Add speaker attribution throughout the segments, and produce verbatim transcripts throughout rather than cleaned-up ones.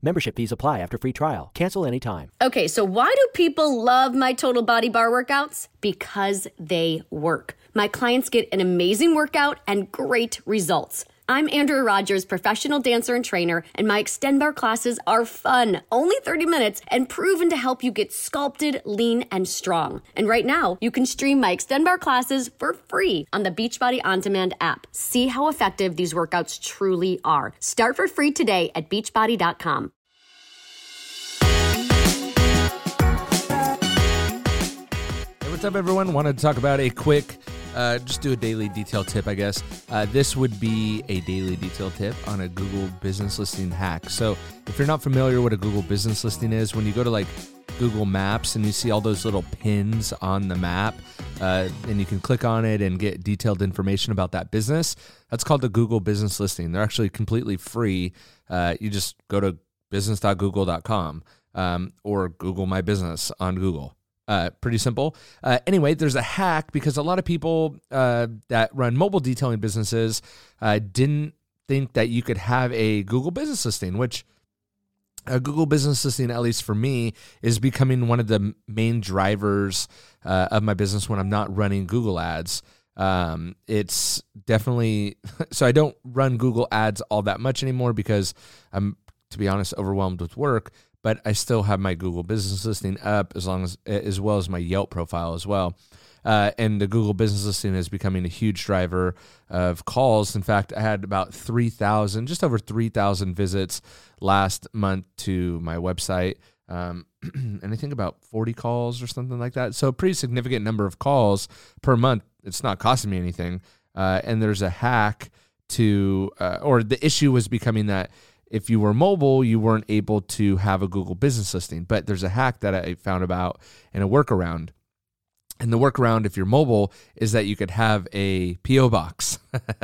Speaker 1: Membership fees apply after free trial. Cancel anytime.
Speaker 2: Okay, so why do people love my Total Body Bar workouts? Because they work. My clients get an amazing workout and great results. I'm Andrea Rogers, professional dancer and trainer, and my Extend Bar classes are fun, only thirty minutes, and proven to help you get sculpted, lean, and strong. And right now, you can stream my Extend Bar classes for free on the Beachbody On Demand app. See how effective these workouts truly are. Start for free today at beachbody dot com.
Speaker 3: Hey, what's up, everyone? Wanted to talk about a quick Uh, just do a daily detail tip, I guess. Uh, this would be a daily detail tip on a Google business listing hack. So if you're not familiar what a Google business listing is, when you go to like Google Maps and you see all those little pins on the map, uh, and you can click on it and get detailed information about that business, that's called a Google business listing. They're actually completely free. Uh, you just go to business dot google dot com um, or Google My Business on Google. Uh, pretty simple. Uh, anyway, there's a hack because a lot of people uh, that run mobile detailing businesses uh, didn't think that you could have a Google business listing, which a Google business listing, at least for me, is becoming one of the main drivers uh, of my business when I'm not running Google ads. Um, it's definitely, so I don't run Google ads all that much anymore because I'm, to be honest, overwhelmed with work. But I still have my Google business listing up as long as, as well as my Yelp profile as well. Uh, and the Google business listing is becoming a huge driver of calls. In fact, I had about three thousand, just over three thousand visits last month to my website. Um, and I think about forty calls or something like that. So a pretty significant number of calls per month. It's not costing me anything. Uh, and there's a hack to, uh, or the issue was becoming that if you were mobile, you weren't able to have a Google business listing. But there's a hack that I found about and a workaround. And the workaround, if you're mobile, is that you could have a P O box.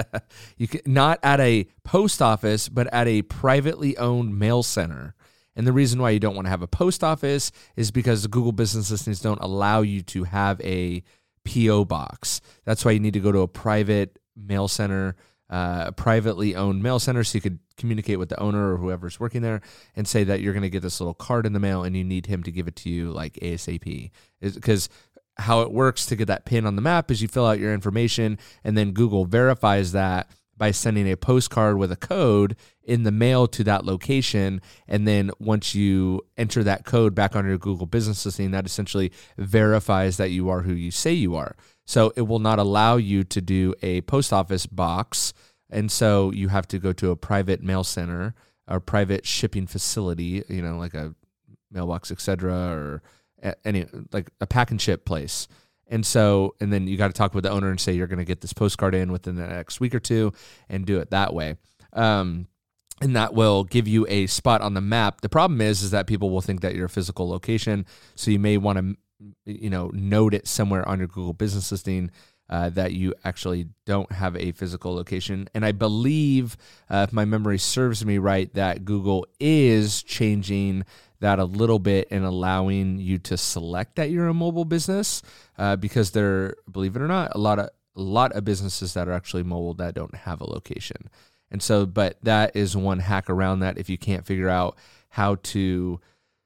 Speaker 3: You could, not at a post office, but at a privately owned mail center. And the reason why you don't want to have a post office is because the Google business listings don't allow you to have a P O box. That's why you need to go to a private mail center, uh, a privately owned mail center, so you could communicate with the owner or whoever's working there and say that you're going to get this little card in the mail and you need him to give it to you like ASAP. Because how it works to get that pin on the map is you fill out your information and then Google verifies that by sending a postcard with a code in the mail to that location. And then once you enter that code back on your Google business listing, that essentially verifies that you are who you say you are. So it will not allow you to do a post office box. And so you have to go to a private mail center or private shipping facility, you know, like a mailbox, et cetera, or any like a pack and ship place. And so, and then you got to talk with the owner and say you're going to get this postcard in within the next week or two and do it that way. Um, and that will give you a spot on the map. The problem is, is that people will think that you're a physical location. So you may want to, you know, note it somewhere on your Google business listing Uh, that you actually don't have a physical location. And I believe, uh, if my memory serves me right, that Google is changing that a little bit and allowing you to select that you're a mobile business uh, because there, believe it or not, a lot of a lot of businesses that are actually mobile that don't have a location. And so, but that is one hack around that if you can't figure out how to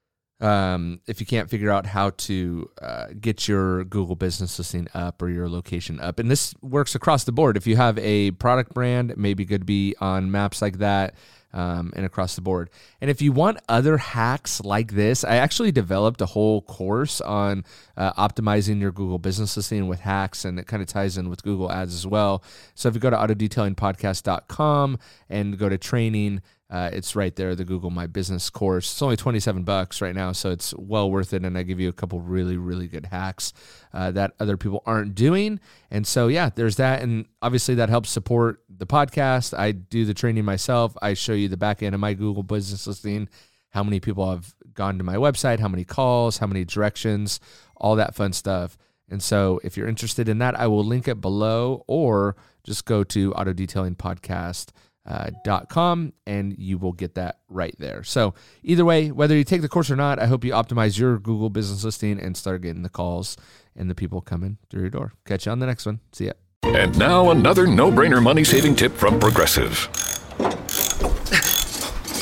Speaker 3: Um, if you can't figure out how to uh, get your Google business listing up or your location up. And this works across the board. If you have a product brand, it may be good to be on maps like that um, and across the board. And if you want other hacks like this, I actually developed a whole course on uh, optimizing your Google business listing with hacks, and it kind of ties in with Google ads as well. So if you go to auto detailing podcast dot com and go to training, Uh, it's right there, the Google My Business course. It's only twenty-seven bucks right now, so it's well worth it. And I give you a couple really, really good hacks uh, that other people aren't doing. And so, yeah, there's that. And obviously that helps support the podcast. I do the training myself. I show you the back end of my Google business listing, how many people have gone to my website, how many calls, how many directions, all that fun stuff. And so if you're interested in that, I will link it below, or just go to auto detailing podcast dot com and you will get that right there. So either way, whether you take the course or not, I hope you optimize your Google business listing and start getting the calls and the people coming through your door. Catch you on the next one. See ya.
Speaker 4: And now another no-brainer money-saving tip from Progressive.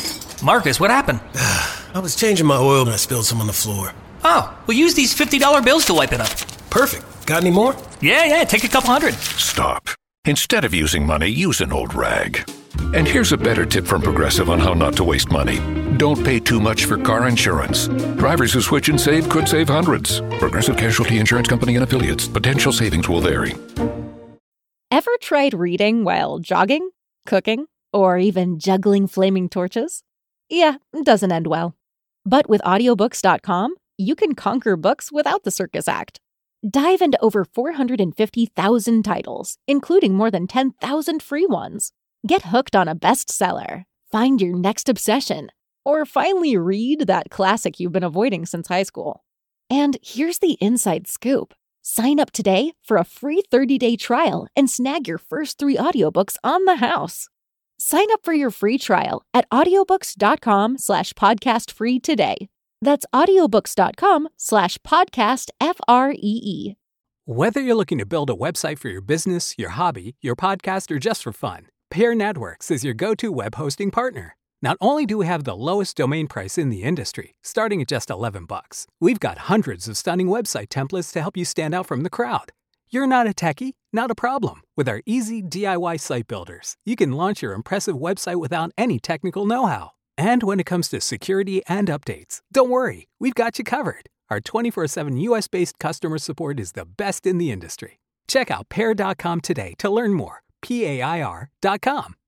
Speaker 4: Marcus, what happened?
Speaker 5: I was changing my oil and I spilled some on the floor.
Speaker 4: Oh, well, use these fifty dollar bills to wipe it up.
Speaker 5: Perfect. Got any more?
Speaker 4: Yeah, yeah, take a couple hundred.
Speaker 6: Stop. Instead of using money, use an old rag. And here's a better tip from Progressive on how not to waste money. Don't pay too much for car insurance. Drivers who switch and save could save hundreds. Progressive Casualty Insurance Company and Affiliates. Potential savings will vary.
Speaker 7: Ever tried reading while jogging, cooking, or even juggling flaming torches? Yeah, it doesn't end well. But with audiobooks dot com, you can conquer books without the circus act. Dive into over four hundred fifty thousand titles, including more than ten thousand free ones. Get hooked on a bestseller, find your next obsession, or finally read that classic you've been avoiding since high school. And here's the inside scoop. Sign up today for a free thirty-day trial and snag your first three audiobooks on the house. Sign up for your free trial at audiobooks dot com slash podcast free today. That's audiobooks dot com slash podcast F R E E.
Speaker 8: Whether you're looking to build a website for your business, your hobby, your podcast, or just for fun, Pair Networks is your go-to web hosting partner. Not only do we have the lowest domain price in the industry, starting at just eleven bucks, we've got hundreds of stunning website templates to help you stand out from the crowd. You're not a techie? Not a problem. With our easy D I Y site builders, you can launch your impressive website without any technical know-how. And when it comes to security and updates, don't worry, we've got you covered. Our twenty-four seven U S-based customer support is the best in the industry. Check out pair dot com today to learn more. P A I R dot com.